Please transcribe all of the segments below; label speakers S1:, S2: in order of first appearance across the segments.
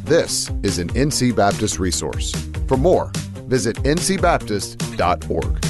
S1: This is an NC Baptist resource. For more, visit ncbaptist.org.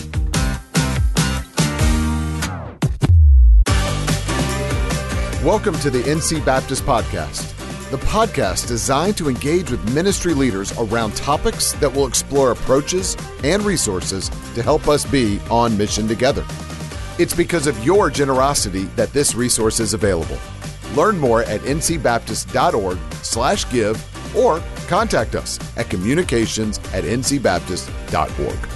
S1: Welcome to the NC Baptist Podcast, the podcast designed to engage with ministry leaders around topics that will explore approaches and resources to help us be on mission together. It's because of your generosity that this resource is available. Learn more at ncbaptist.org/give or contact us at communications@ncbaptist.org.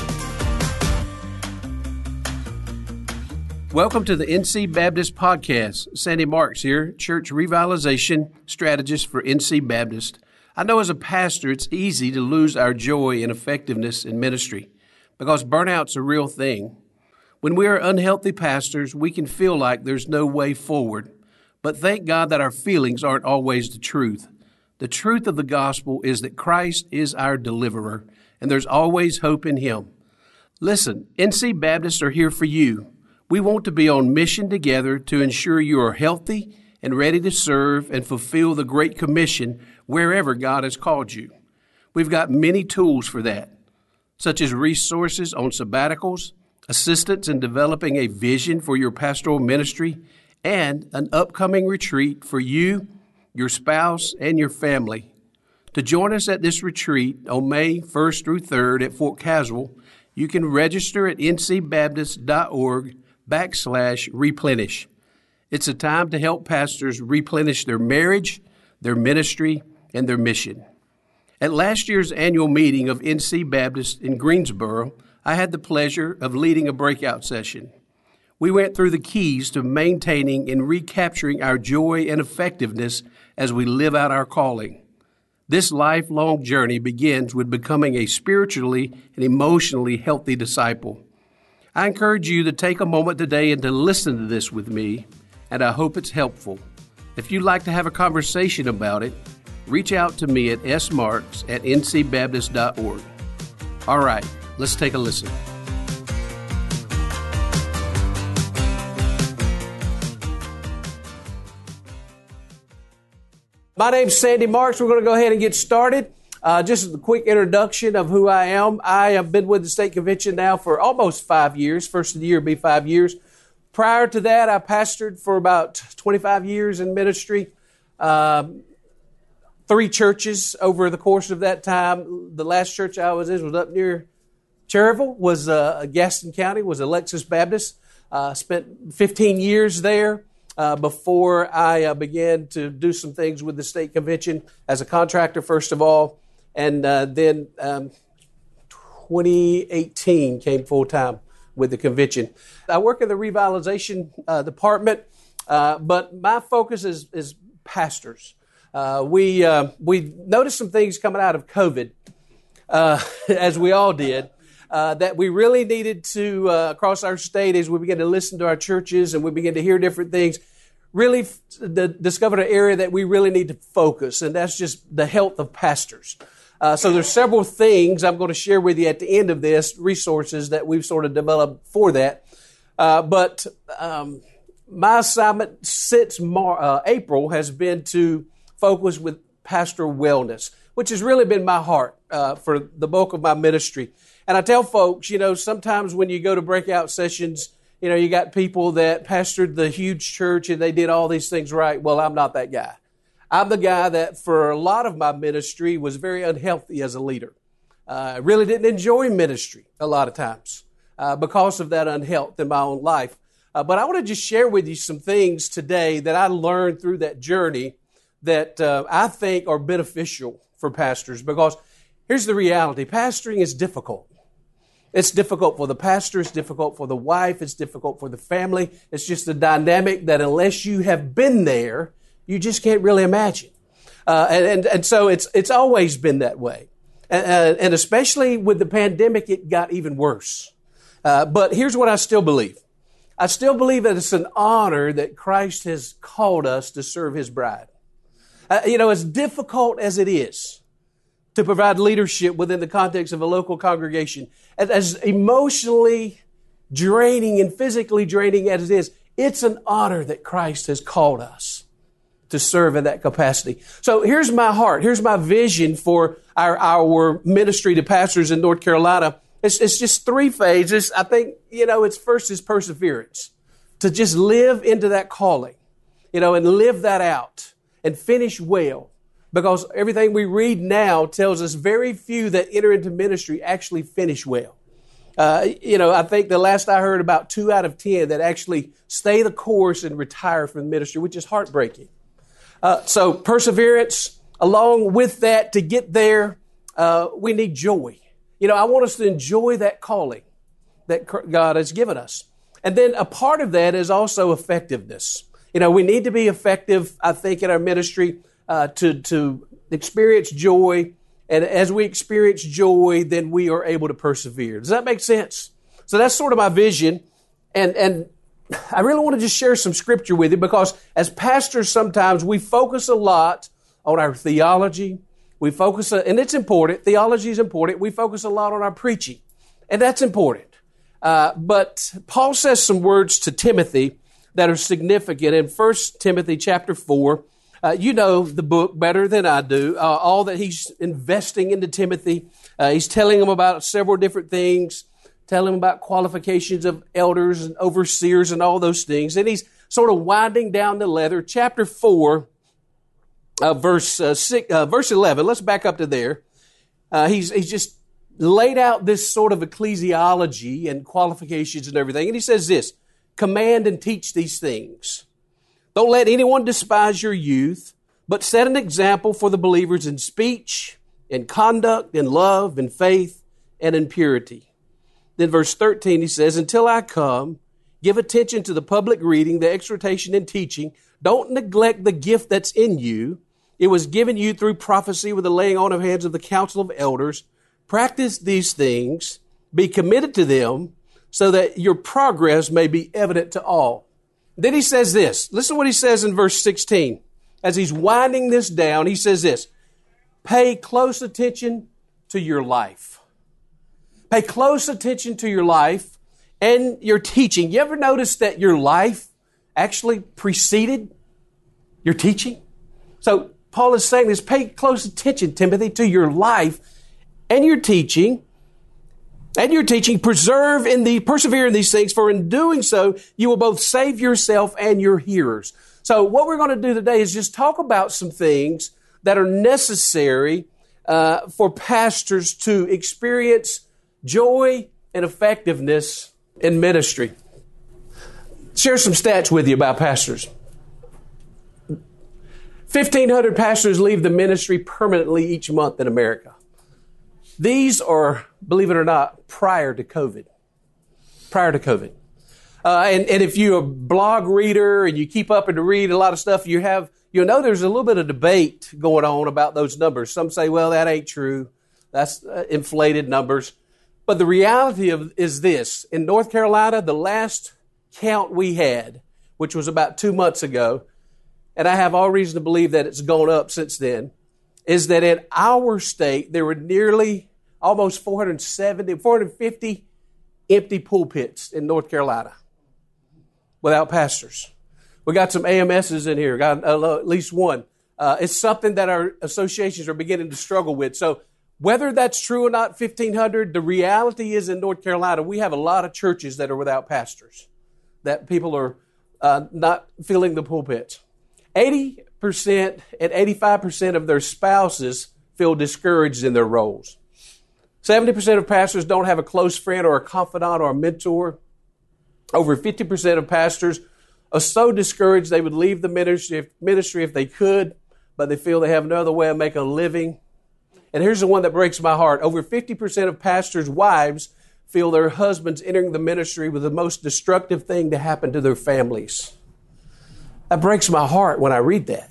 S2: Welcome to the NC Baptist Podcast. Sandy Marks here, Church Revitalization Strategist for NC Baptist. I know as a pastor, it's easy to lose our joy and effectiveness in ministry because burnout's a real thing. When we are unhealthy pastors, we can feel like there's no way forward. But thank God that our feelings aren't always the truth. The truth of the gospel is that Christ is our deliverer, and there's always hope in Him. Listen, NC Baptists are here for you. We want to be on mission together to ensure you are healthy and ready to serve and fulfill the Great Commission wherever God has called you. We've got many tools for that, such as resources on sabbaticals, assistance in developing a vision for your pastoral ministry, and an upcoming retreat for you, your spouse, and your family. To join us at this retreat on May 1st through 3rd at Fort Caswell, you can register at ncbaptist.org/replenish. It's a time to help pastors replenish their marriage, their ministry, and their mission. At last year's annual meeting of NC Baptist in Greensboro, I had the pleasure of leading a breakout session. We went through the keys to maintaining and recapturing our joy and effectiveness as we live out our calling. This lifelong journey begins with becoming a spiritually and emotionally healthy disciple. I encourage you to take a moment today and to listen to this with me, and I hope it's helpful. If you'd like to have a conversation about it, reach out to me at smarks@ncbaptist.org. All right, let's take a listen. My name's Sandy Marks. We're going to go ahead and get started. Just a quick introduction of who I am. I have been with the State Convention now for almost 5 years. First of the year will be 5 years. Prior to that, I pastored for about 25 years in ministry. 3 churches over the course of that time. The last church I was in was up near Cherryville, was Gaston County, was Alexis Baptist. Spent 15 years there. Before I began to do some things with the State Convention as a contractor, first of all, and then 2018 came full-time with the convention. I work in the revitalization department, but my focus is pastors. We noticed some things coming out of COVID, as we all did, that we really needed to, across our state, as we began to listen to our churches and we began to hear different things, really discovered an area that we really need to focus, and that's just the health of pastors. So there's several things I'm going to share with you at the end of this, resources that we've sort of developed for that. But my assignment since April has been to focus with pastoral wellness, which has really been my heart for the bulk of my ministry. And I tell folks, sometimes when you go to breakout sessions, you got people that pastored the huge church and they did all these things right. Well, I'm not that guy. I'm the guy that for a lot of my ministry was very unhealthy as a leader. I really didn't enjoy ministry a lot of times because of that unhealth in my own life. But I want to just share with you some things today that I learned through that journey that I think are beneficial for pastors, because here's the reality. Pastoring is difficult. It's difficult for the pastor. It's difficult for the wife. It's difficult for the family. It's just a dynamic that unless you have been there, you just can't really imagine. And so it's always been that way. And especially with the pandemic, it got even worse. But here's what I still believe. I still believe that it's an honor that Christ has called us to serve His bride. As difficult as it is to provide leadership within the context of a local congregation, as emotionally draining and physically draining as it is, it's an honor that Christ has called us to serve in that capacity. So here's my heart. Here's my vision for our ministry to pastors in North Carolina. It's just three phases. I think, it's first is perseverance. To just live into that calling, and live that out and finish well. Because everything we read now tells us very few that enter into ministry actually finish well. I think the last I heard about 2 out of 10 that actually stay the course and retire from the ministry, which is heartbreaking. So perseverance, along with that, to get there, we need joy. I want us to enjoy that calling that God has given us. And then a part of that is also effectiveness. We need to be effective, I think, in our ministry to experience joy. And as we experience joy, then we are able to persevere. Does that make sense? So that's sort of my vision. And I really want to just share some scripture with you because as pastors, sometimes we focus a lot on our theology. We focus, and it's important. Theology is important. We focus a lot on our preaching, and that's important. But Paul says some words to Timothy that are significant in 1 Timothy chapter 4. You know the book better than I do. All that he's investing into Timothy. He's telling him about several different things, telling him about qualifications of elders and overseers and all those things. And he's sort of winding down the letter. Chapter 4, verse 11. Let's back up to there. He's just laid out this sort of ecclesiology and qualifications and everything. And he says this, command and teach these things. Don't let anyone despise your youth, but set an example for the believers in speech, in conduct, in love, in faith, and in purity. Then verse 13, he says, until I come, give attention to the public reading, the exhortation and teaching. Don't neglect the gift that's in you. It was given you through prophecy with the laying on of hands of the council of elders. Practice these things, be committed to them, so that your progress may be evident to all. Then he says this. Listen to what he says in verse 16. As he's winding this down, he says this, pay close attention to your life. Pay close attention to your life and your teaching. You ever notice that your life actually preceded your teaching? So Paul is saying this, pay close attention, Timothy, to your life and your teaching. Persevere in these things, for in doing so, you will both save yourself and your hearers. So what we're going to do today is just talk about some things that are necessary for pastors to experience joy and effectiveness in ministry. Share some stats with you about pastors. 1,500 pastors leave the ministry permanently each month in America. These are, believe it or not, prior to COVID. And if you're a blog reader and you keep up and read a lot of stuff, you'll know there's a little bit of debate going on about those numbers. Some say, well, that ain't true. That's inflated numbers. But the reality is this. In North Carolina, the last count we had, which was about 2 months ago, and I have all reason to believe that it's gone up since then, is that in our state, there were nearly almost 450 empty pulpits in North Carolina without pastors. We got some AMSs in here, got at least one. It's something that our associations are beginning to struggle with. So whether that's true or not, 1,500, the reality is in North Carolina, we have a lot of churches that are without pastors, that people are not filling the pulpits. 80% and 85% of their spouses feel discouraged in their roles. 70% of pastors don't have a close friend or a confidant or a mentor. Over 50% of pastors are so discouraged they would leave the ministry if they could, but they feel they have no other way of making a living. And here's the one that breaks my heart. Over 50% of pastors' wives feel their husbands entering the ministry was the most destructive thing to happen to their families. That breaks my heart when I read that.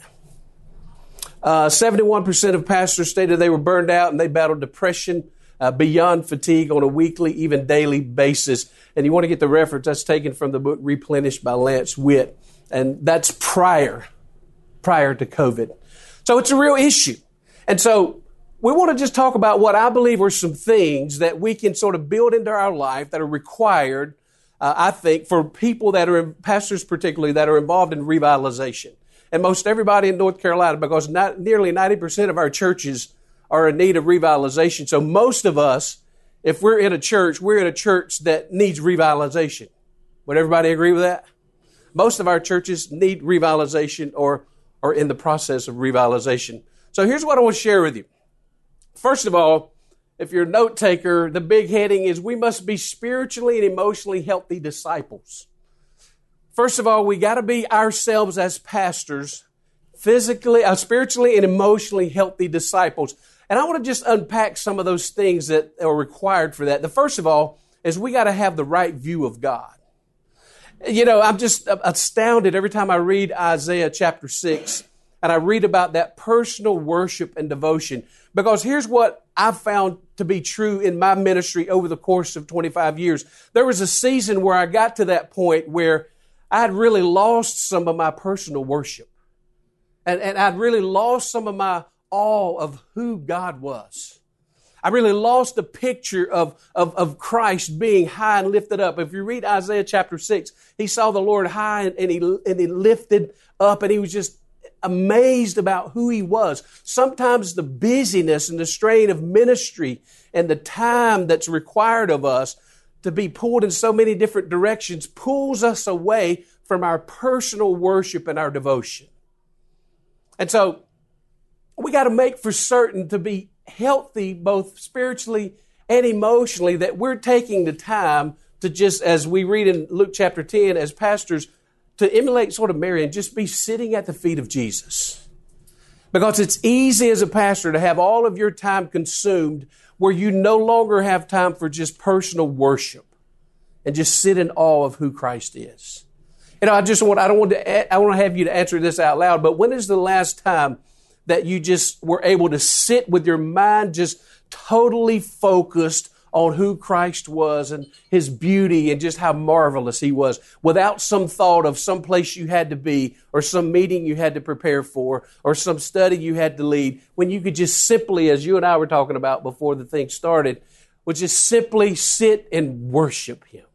S2: 71% of pastors stated they were burned out and they battled depression beyond fatigue on a weekly, even daily basis. And you want to get the reference, that's taken from the book Replenished by Lance Witt. And that's prior to COVID. So it's a real issue. And so we want to just talk about what I believe are some things that we can sort of build into our life that are required, I think, for people that are, pastors particularly, that are involved in revitalization. and most everybody in North Carolina, because nearly 90% of our churches are in need of revitalization. So most of us, if we're in a church that needs revitalization. Would everybody agree with that? Most of our churches need revitalization or are in the process of revitalization. So here's what I want to share with you. First of all, if you're a note taker, the big heading is we must be spiritually and emotionally healthy disciples. First of all, we got to be ourselves as pastors, spiritually and emotionally healthy disciples. And I want to just unpack some of those things that are required for that. The first of all is we got to have the right view of God. You know, I'm just astounded every time I read Isaiah chapter 6 and I read about that personal worship and devotion. Because here's what I've found to be true in my ministry over the course of 25 years. There was a season where I got to that point where I had really lost some of my personal worship. And I'd really lost some of my awe of who God was. I really lost the picture of Christ being high and lifted up. If you read Isaiah chapter 6, he saw the Lord high and he lifted up, and he was just amazed about who he was. Sometimes the busyness and the strain of ministry and the time that's required of us to be pulled in so many different directions pulls us away from our personal worship and our devotion. And so we got to make for certain to be healthy, both spiritually and emotionally, that we're taking the time to just, as we read in Luke chapter 10, as pastors, to emulate sort of Mary and just be sitting at the feet of Jesus. Because it's easy as a pastor to have all of your time consumed where you no longer have time for just personal worship and just sit in awe of who Christ is. You know, I want to have you to answer this out loud, but when is the last time that you just were able to sit with your mind just totally focused on who Christ was and His beauty and just how marvelous He was, without some thought of some place you had to be or some meeting you had to prepare for or some study you had to lead, when you could just simply, as you and I were talking about before the thing started, would just simply sit and worship Him.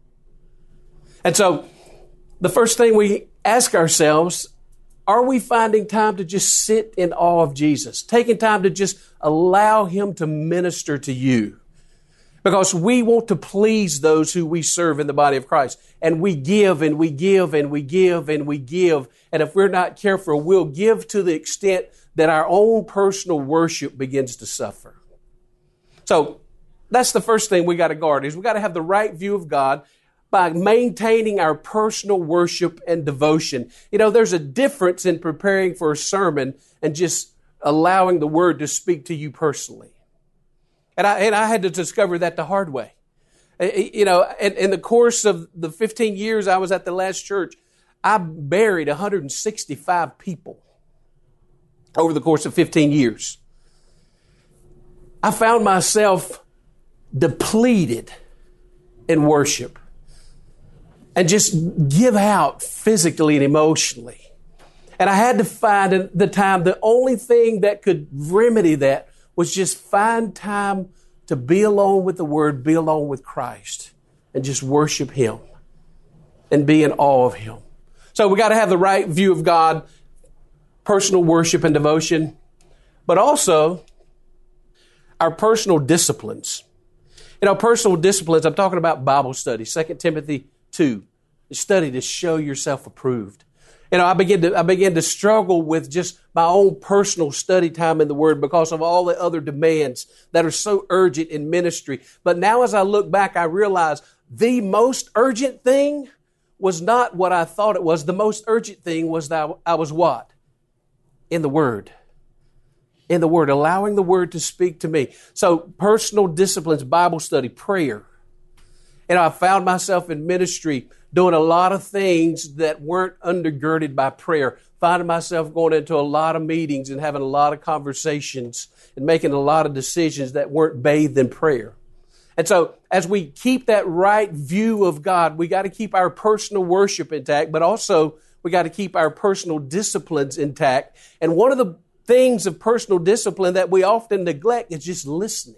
S2: And so the first thing we ask ourselves, are we finding time to just sit in awe of Jesus? Taking time to just allow Him to minister to you. Because we want to please those who we serve in the body of Christ. And we give and we give and we give and we give. And if we're not careful, we'll give to the extent that our own personal worship begins to suffer. So that's the first thing we got to guard, is we got to have the right view of God by maintaining our personal worship and devotion. You know, there's a difference in preparing for a sermon and just allowing the Word to speak to you personally. And I had to discover that the hard way. You know, in the course of the 15 years I was at the last church, I buried 165 people over the course of 15 years. I found myself depleted in worship and just give out physically and emotionally. And I had to find at the time, the only thing that could remedy that was just find time to be alone with the Word, be alone with Christ, and just worship Him and be in awe of Him. So we got to have the right view of God, personal worship and devotion, but also our personal disciplines. You know, personal disciplines, I'm talking about Bible study, 2 Timothy 2, study to show yourself approved. You know, I began to struggle with just my own personal study time in the Word because of all the other demands that are so urgent in ministry. But now as I look back, I realize the most urgent thing was not what I thought it was. The most urgent thing was that I was what? In the Word. In the Word, allowing the Word to speak to me. So personal disciplines, Bible study, prayer. And I found myself in ministry doing a lot of things that weren't undergirded by prayer. Finding myself going into a lot of meetings and having a lot of conversations and making a lot of decisions that weren't bathed in prayer. And so as we keep that right view of God, we got to keep our personal worship intact, but also we got to keep our personal disciplines intact. And one of the things of personal discipline that we often neglect is just listening.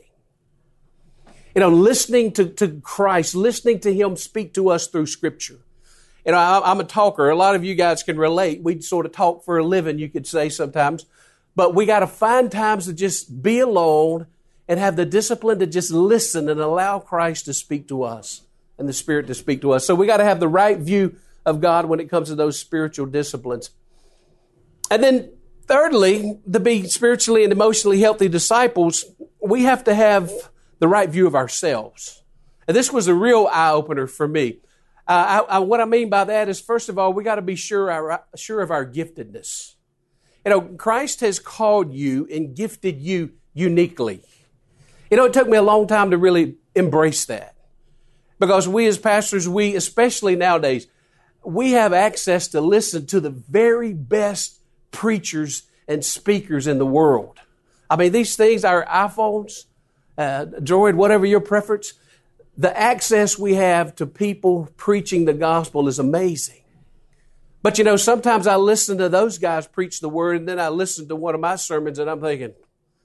S2: You know, listening to Christ, listening to Him speak to us through Scripture. I'm a talker. A lot of you guys can relate. We sort of talk for a living, you could say sometimes. But we got to find times to just be alone and have the discipline to just listen and allow Christ to speak to us and the Spirit to speak to us. So we got to have the right view of God when it comes to those spiritual disciplines. And then thirdly, to be spiritually and emotionally healthy disciples, we have to have the right view of ourselves. And this was a real eye-opener for me. What I mean by that is, first of all, we got to be sure of our giftedness. Christ has called you and gifted you uniquely. It took me a long time to really embrace that. Because we as pastors, especially nowadays, we have access to listen to the very best preachers and speakers in the world. I mean, these things, our iPhones, Droid, whatever your preference, the access we have to people preaching the gospel is amazing. But sometimes I listen to those guys preach the word, and then I listen to one of my sermons, and I'm thinking,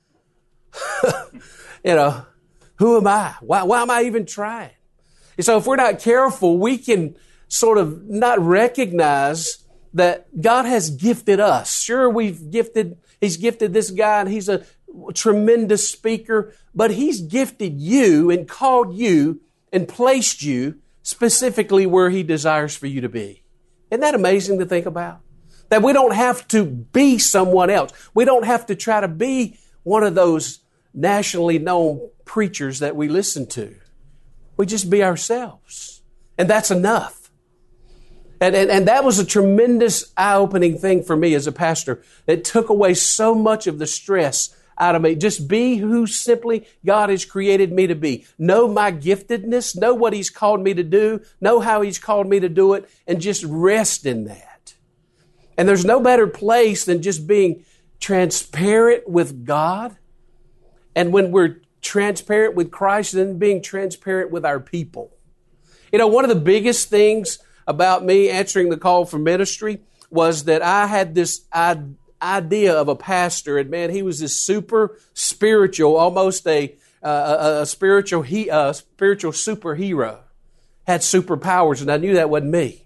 S2: who am I? Why am I even trying? And so if we're not careful, we can sort of not recognize that God has gifted us. Sure, He's gifted this guy, and he's a tremendous speaker, but He's gifted you and called you and placed you specifically where He desires for you to be. Isn't that amazing to think about? That we don't have to be someone else. We don't have to try to be one of those nationally known preachers that we listen to. We just be ourselves. And that's enough. And that was a tremendous eye-opening thing for me as a pastor. It took away so much of the stress out of me. Just be who simply God has created me to be. Know my giftedness, know what He's called me to do, know how He's called me to do it, and just rest in that. And there's no better place than just being transparent with God. And when we're transparent with Christ, then being transparent with our people. One of the biggest things about me answering the call for ministry was that I had this idea of a pastor, and man, he was this super spiritual, almost a spiritual superhero, had superpowers, and I knew that wasn't me.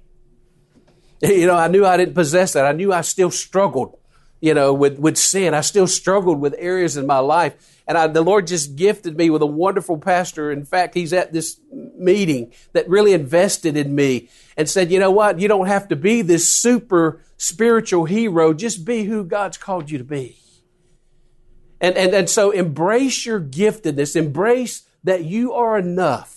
S2: I knew I didn't possess that. I knew I still struggled, with sin. I still struggled with areas in my life. And the Lord just gifted me with a wonderful pastor. In fact, he's at this meeting that really invested in me and said, you know what? You don't have to be this super spiritual hero. Just be who God's called you to be. And so embrace your giftedness. Embrace that you are enough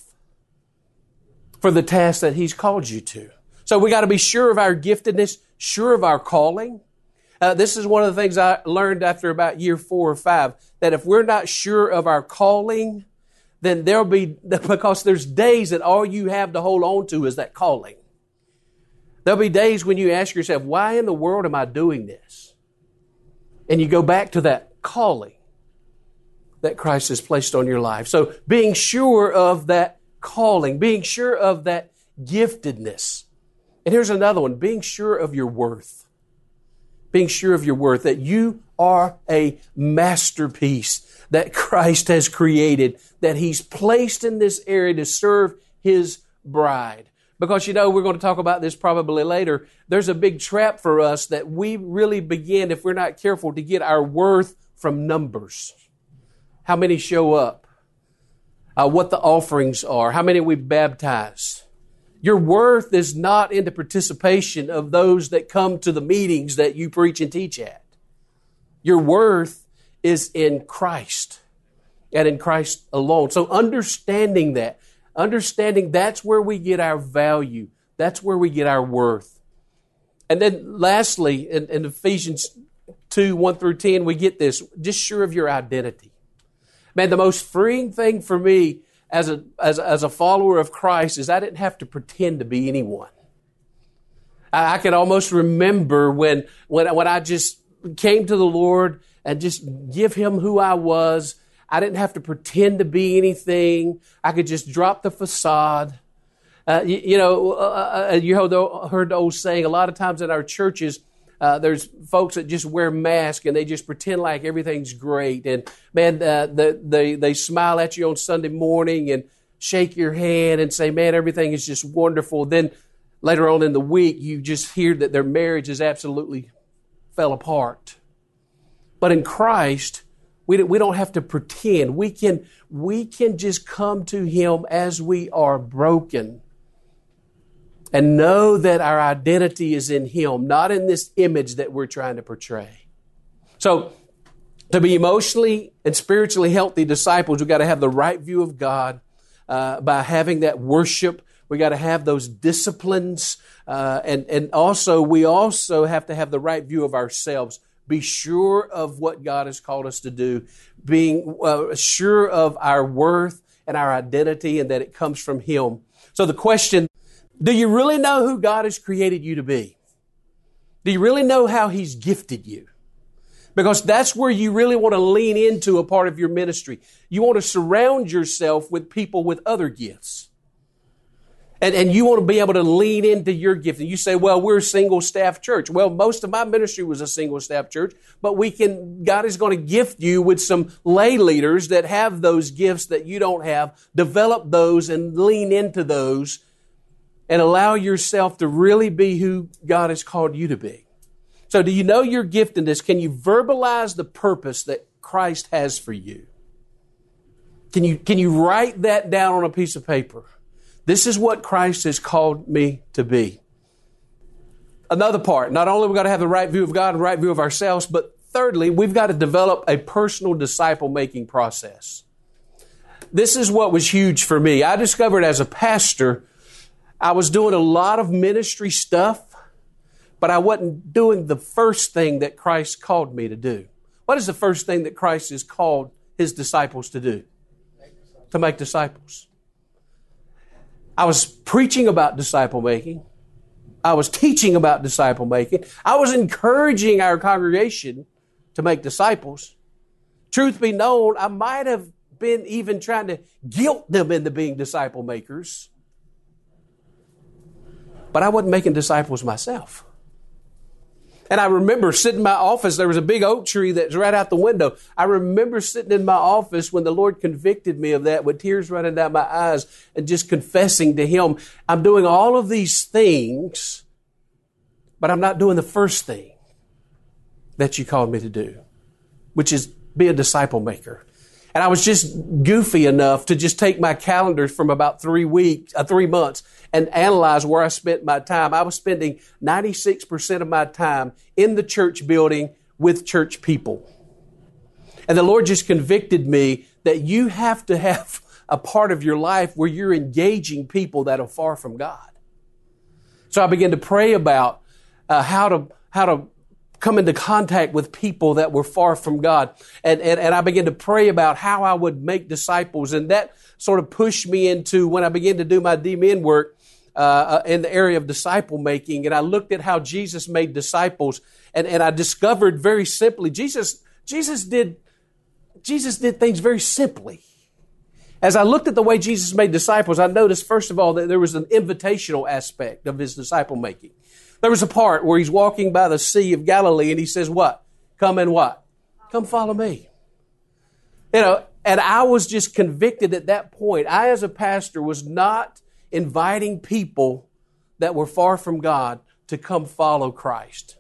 S2: for the task that He's called you to. So we got to be sure of our giftedness, sure of our calling. This is one of the things I learned after about year 4 or 5, that if we're not sure of our calling, then because there's days that all you have to hold on to is that calling. There'll be days when you ask yourself, why in the world am I doing this? And you go back to that calling that Christ has placed on your life. So being sure of that calling, being sure of that giftedness. And here's another one, being sure of your worth. Being sure of your worth, that you are a masterpiece that Christ has created, that He's placed in this area to serve His bride. Because, we're going to talk about this probably later. There's a big trap for us that we really begin, if we're not careful, to get our worth from numbers. How many show up? What the offerings are? How many we baptize? Your worth is not in the participation of those that come to the meetings that you preach and teach at. Your worth is in Christ and in Christ alone. So understanding that's where we get our value. That's where we get our worth. And then lastly, in Ephesians 2, 1 through 10, we get this, just sure of your identity. Man, the most freeing thing for me as a follower of Christ is I didn't have to pretend to be anyone. I can almost remember when I just came to the Lord and just give Him who I was. I didn't have to pretend to be anything. I could just drop the facade. You heard the old saying, a lot of times in our churches, there's folks that just wear masks and they just pretend like everything's great. And man, they smile at you on Sunday morning and shake your hand and say, man, everything is just wonderful. Then later on in the week, you just hear that their marriage is absolutely fell apart. But in Christ, we don't have to pretend. We can just come to Him as we are broken and know that our identity is in Him, not in this image that we're trying to portray. So, to be emotionally and spiritually healthy disciples, we've got to have the right view of God by having that worship. We got to have those disciplines, and also we also have to have the right view of ourselves. Be sure of what God has called us to do, being sure of our worth and our identity, and that it comes from Him. So the question: do you really know who God has created you to be? Do you really know how He's gifted you? Because that's where you really want to lean into a part of your ministry. You want to surround yourself with people with other gifts. And you want to be able to lean into your gift. And you say, well, we're a single staff church. Well, most of my ministry was a single staff church, but God is going to gift you with some lay leaders that have those gifts that you don't have. Develop those and lean into those and allow yourself to really be who God has called you to be. So do you know your giftedness? Can you verbalize the purpose that Christ has for you? Can you write that down on a piece of paper? This is what Christ has called me to be. Another part, not only we've got to have the right view of God and the right view of ourselves, but thirdly, we've got to develop a personal disciple-making process. This is what was huge for me. I discovered as a pastor, I was doing a lot of ministry stuff, but I wasn't doing the first thing that Christ called me to do. What is the first thing that Christ has called His disciples to do? To make disciples. I was preaching about disciple making. I was teaching about disciple making. I was encouraging our congregation to make disciples. Truth be known, I might have been even trying to guilt them into being disciple makers. But I wasn't making disciples myself. And I remember sitting in my office, there was a big oak tree that's right out the window. I remember sitting in my office when the Lord convicted me of that with tears running down my eyes and just confessing to Him, I'm doing all of these things, but I'm not doing the first thing that You called me to do, which is be a disciple maker. And I was just goofy enough to just take my calendar from about 3 months and analyze where I spent my time. I was spending 96% of my time in the church building with church people. And the Lord just convicted me that you have to have a part of your life where you're engaging people that are far from God. So I began to pray about how to come into contact with people that were far from God. And I began to pray about how I would make disciples. And that sort of pushed me into when I began to do my DMin work in the area of disciple making. And I looked at how Jesus made disciples. And I discovered very simply, Jesus did things very simply. As I looked at the way Jesus made disciples, I noticed, first of all, that there was an invitational aspect of His disciple making. There was a part where He's walking by the Sea of Galilee and He says, what? Come and what? Come follow me. And I was just convicted at that point. I, as a pastor, was not inviting people that were far from God to come follow Christ.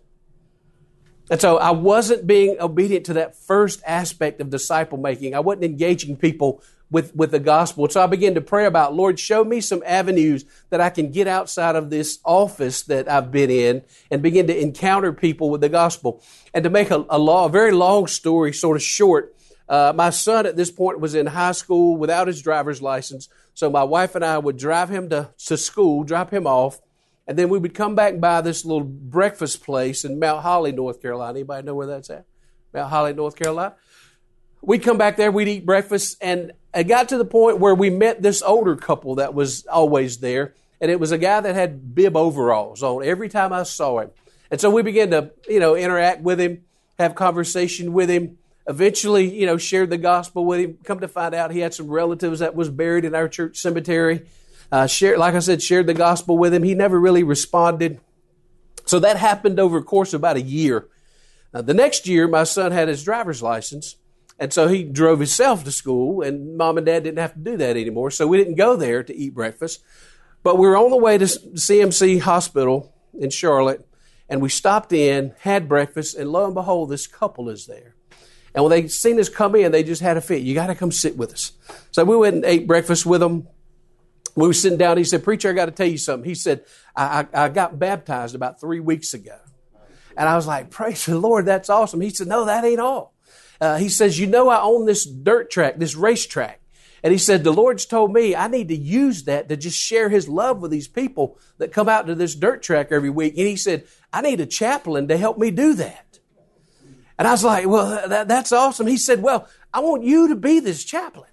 S2: And so I wasn't being obedient to that first aspect of disciple making. I wasn't engaging people with the gospel. So I began to pray about, Lord, show me some avenues that I can get outside of this office that I've been in and begin to encounter people with the gospel. And to make a very long story sort of short, my son at this point was in high school without his driver's license. So my wife and I would drive him to school, drop him off, and then we would come back by this little breakfast place in Mount Holly, North Carolina. Anybody know where that's at? Mount Holly, North Carolina. We'd come back there, we'd eat breakfast, and it got to the point where we met this older couple that was always there, and it was a guy that had bib overalls on every time I saw him. And so we began to, interact with him, have conversation with him, eventually, shared the gospel with him. Come to find out he had some relatives that was buried in our church cemetery. Shared the gospel with him. He never really responded. So that happened over a course of about a year. The next year, my son had his driver's license. And so he drove himself to school, and Mom and Dad didn't have to do that anymore. So we didn't go there to eat breakfast. But we were on the way to CMC Hospital in Charlotte, and we stopped in, had breakfast, and lo and behold, this couple is there. And when they seen us come in, they just had a fit. You got to come sit with us. So we went and ate breakfast with them. We were sitting down. He said, "Preacher, I got to tell you something." He said, I got baptized about 3 weeks ago. And I was like, "Praise the Lord, that's awesome." He said, "No, that ain't all." He says, "You know, I own this dirt track, this racetrack." And he said, "The Lord's told me I need to use that to just share His love with these people that come out to this dirt track every week." And he said, "I need a chaplain to help me do that." And I was like, "Well, that's awesome." He said, "Well, I want you to be this chaplain."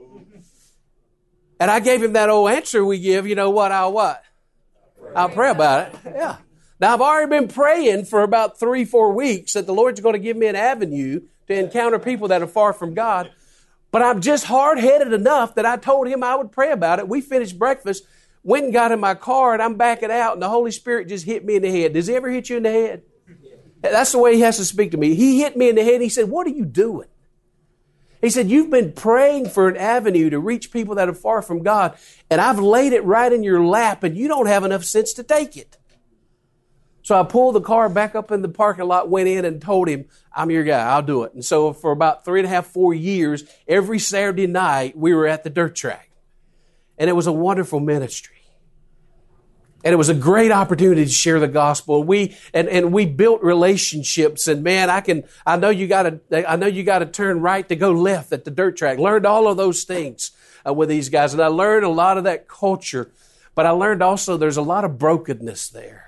S2: And I gave him that old answer we give, you know what? I'll pray about it. Yeah. Now, I've already been praying for about 3-4 weeks that the Lord's going to give me an avenue to encounter people that are far from God. But I'm just hard-headed enough that I told him I would pray about it. We finished breakfast, went and got in my car, and I'm backing out, and the Holy Spirit just hit me in the head. Does He ever hit you in the head? That's the way He has to speak to me. He hit me in the head, and He said, "What are you doing?" He said, "You've been praying for an avenue to reach people that are far from God, and I've laid it right in your lap, and you don't have enough sense to take it." So I pulled the car back up in the parking lot, went in and told him, "I'm your guy, I'll do it." And so for about 3.5-4 years, every Saturday night, we were at the dirt track. And it was a wonderful ministry. And it was a great opportunity to share the gospel. And we built relationships. And man, I know you got to turn right to go left at the dirt track. Learned all of those things with these guys. And I learned a lot of that culture. But I learned also there's a lot of brokenness there.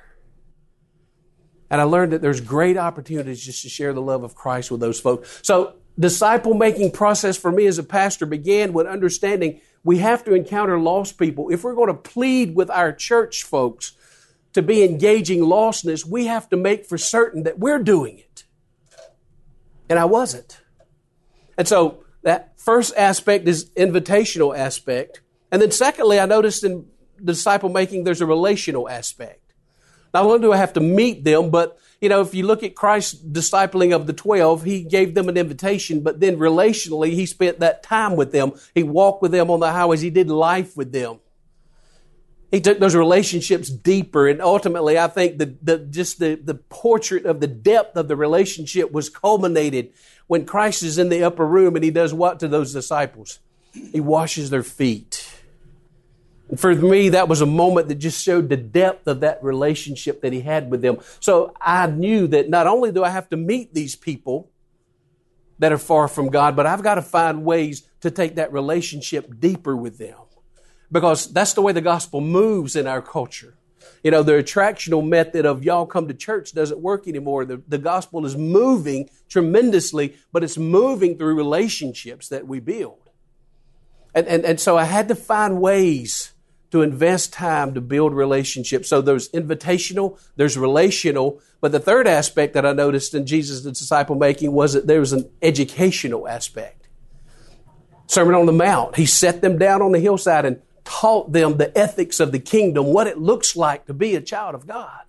S2: And I learned that there's great opportunities just to share the love of Christ with those folks. So disciple-making process for me as a pastor began with understanding we have to encounter lost people. If we're going to plead with our church folks to be engaging lostness, we have to make for certain that we're doing it. And I wasn't. And so that first aspect is invitational aspect. And then secondly, I noticed in disciple-making, there's a relational aspect. Not only do I have to meet them, but, you know, if you look at Christ's discipling of the 12, He gave them an invitation, but then relationally, He spent that time with them. He walked with them on the highways. He did life with them. He took those relationships deeper, and ultimately, I think the portrait of the depth of the relationship was culminated when Christ is in the upper room, and He does what to those disciples? He washes their feet. And for me, that was a moment that just showed the depth of that relationship that He had with them. So I knew that not only do I have to meet these people that are far from God, but I've got to find ways to take that relationship deeper with them. Because that's the way the gospel moves in our culture. You know, the attractional method of y'all come to church doesn't work anymore. The gospel is moving tremendously, but it's moving through relationships that we build. And so I had to find ways to invest time to build relationships. So there's invitational, there's relational, but the third aspect that I noticed in Jesus' disciple making was that there was an educational aspect. Sermon on the Mount, He set them down on the hillside and taught them the ethics of the kingdom, what it looks like to be a child of God.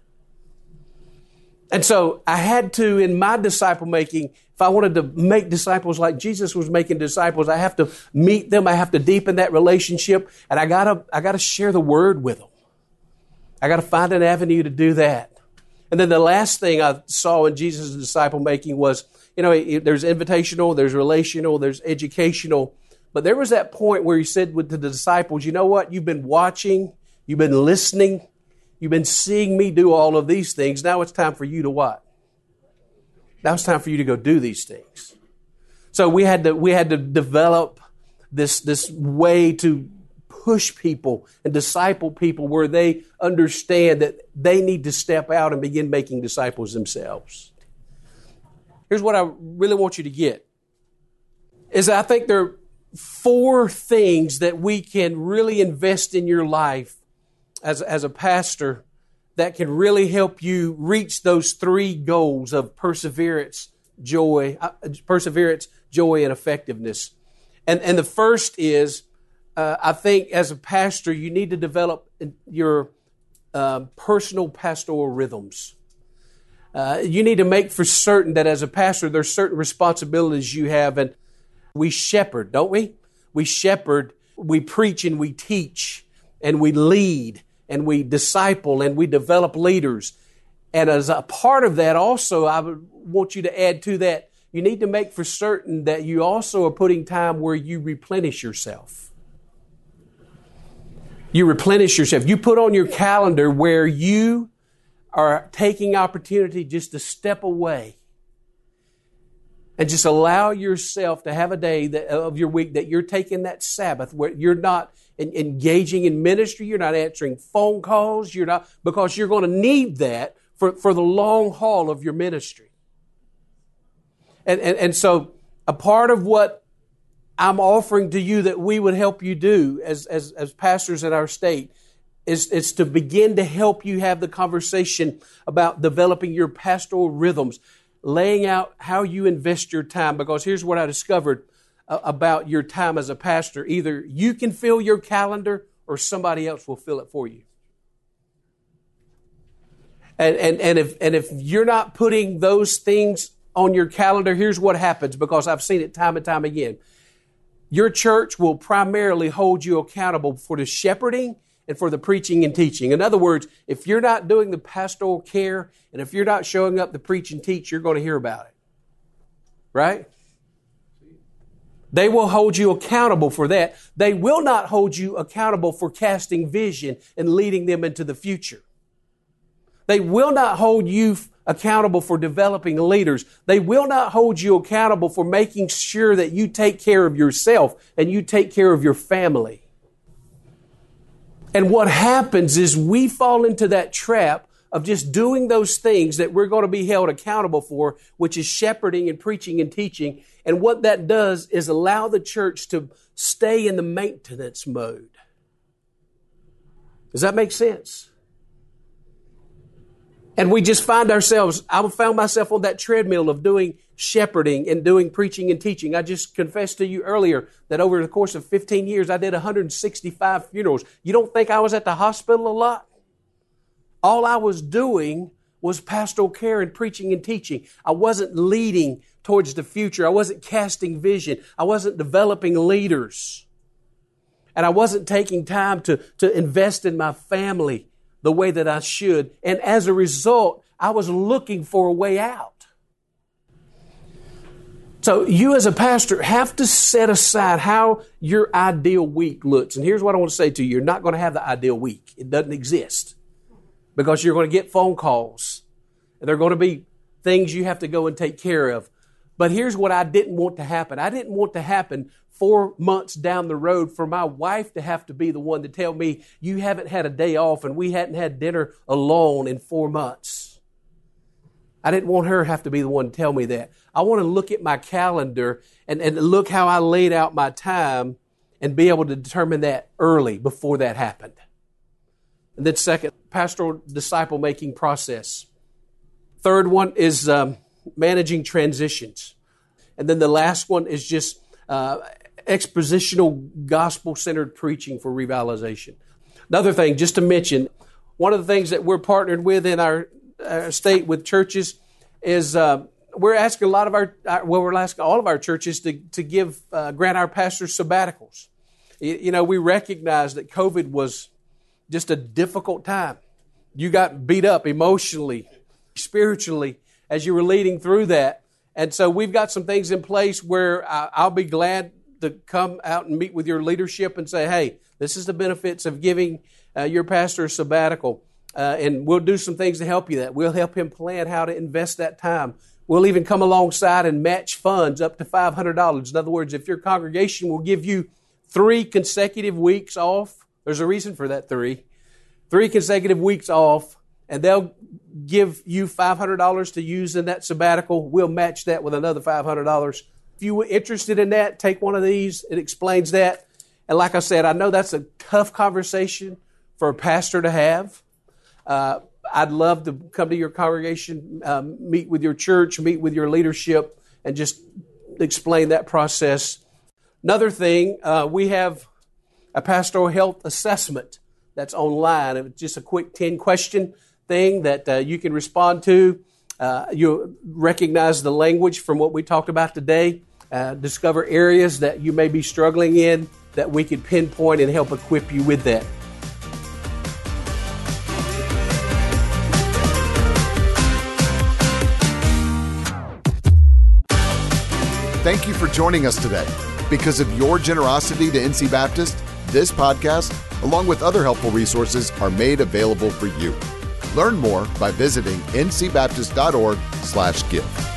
S2: And so I had to, in my disciple making, if I wanted to make disciples like Jesus was making disciples, I have to meet them. I have to deepen that relationship, and I gotta share the word with them. I gotta find an avenue to do that. And then the last thing I saw in Jesus' disciple making was, you know, there's invitational, there's relational, there's educational, but there was that point where He said to the disciples, "You know what? You've been watching, you've been listening, you've been seeing me do all of these things. Now it's time for you to what? Now it's time for you to go do these things." So we had to develop this way to push people and disciple people where they understand that they need to step out and begin making disciples themselves. Here's what I really want you to get. Is I think there are 4 things that we can really invest in your life as a pastor that can really help you reach those 3 goals of perseverance, joy, and effectiveness. And the first is, I think as a pastor, you need to develop your personal pastoral rhythms. You need to make for certain that as a pastor, there's certain responsibilities you have, and we shepherd, don't we? We shepherd, we preach, and we teach. and we lead and we disciple and we develop leaders. And as a part of that also, I would want you to add to that, you need to make for certain that you also are putting time where you replenish yourself. You replenish yourself. You put on your calendar where you are taking opportunity just to step away and just allow yourself to have a day of your week that you're taking that Sabbath where you're not engaging in ministry, you're not answering phone calls, because you're going to need that for the long haul of your ministry. And so a part of what I'm offering to you that we would help you do as pastors in our state is to begin to help you have the conversation about developing your pastoral rhythms, laying out how you invest your time. Because here's what I discovered about your time as a pastor. Either you can fill your calendar or somebody else will fill it for you. And if you're not putting those things on your calendar, here's what happens, because I've seen it time and time again. Your church will primarily hold you accountable for the shepherding and for the preaching and teaching. In other words, if you're not doing the pastoral care and if you're not showing up to preach and teach, you're going to hear about it. Right? They will hold you accountable for that. They will not hold you accountable for casting vision and leading them into the future. They will not hold you accountable for developing leaders. They will not hold you accountable for making sure that you take care of yourself and you take care of your family. And what happens is we fall into that trap of just doing those things that we're going to be held accountable for, which is shepherding and preaching and teaching. And what that does is allow the church to stay in the maintenance mode. Does that make sense? And we just find ourselves, I found myself on that treadmill of doing shepherding and doing preaching and teaching. I just confessed to you earlier that over the course of 15 years, I did 165 funerals. You don't think I was at the hospital a lot? All I was doing was pastoral care and preaching and teaching. I wasn't leading towards the future. I wasn't casting vision. I wasn't developing leaders. And I wasn't taking time to invest in my family the way that I should. And as a result, I was looking for a way out. So you as a pastor have to set aside how your ideal week looks. And here's what I want to say to you. You're not going to have the ideal week. It doesn't exist. Because you're going to get phone calls. And there are going to be things you have to go and take care of. But here's what I didn't want to happen. I didn't want to happen 4 months down the road for my wife to have to be the one to tell me, you haven't had a day off and we hadn't had dinner alone in 4 months. I didn't want her to have to be the one to tell me that. I want to look at my calendar and look how I laid out my time and be able to determine that early before that happened. And then second, pastoral disciple-making process. Third one is managing transitions. And then the last one is just expositional gospel-centered preaching for revitalization. Another thing, just to mention, one of the things that we're partnered with in our state with churches is we're asking we're asking all of our churches to grant our pastors sabbaticals. We recognize that COVID was just a difficult time. You got beat up emotionally, spiritually, as you were leading through that. And so we've got some things in place where I'll be glad to come out and meet with your leadership and say, hey, this is the benefits of giving your pastor a sabbatical. And we'll do some things to help you that. We'll help him plan how to invest that time. We'll even come alongside and match funds up to $500. In other words, if your congregation will give you 3 consecutive weeks off, there's a reason for that 3 consecutive weeks off, and they'll give you $500 to use in that sabbatical. We'll match that with another $500. If you were interested in that, take one of these. It explains that. And like I said, I know that's a tough conversation for a pastor to have. I'd love to come to your congregation, meet with your church, meet with your leadership, and just explain that process. Another thing, we have a pastoral health assessment that's online. It's just a quick 10-question thing that you can respond to. You'll recognize the language from what we talked about today. Discover areas that you may be struggling in that we could pinpoint and help equip you with that.
S1: Thank you for joining us today. Because of your generosity to NC Baptist, this podcast, along with other helpful resources, are made available for you. Learn more by visiting ncbaptist.org/give.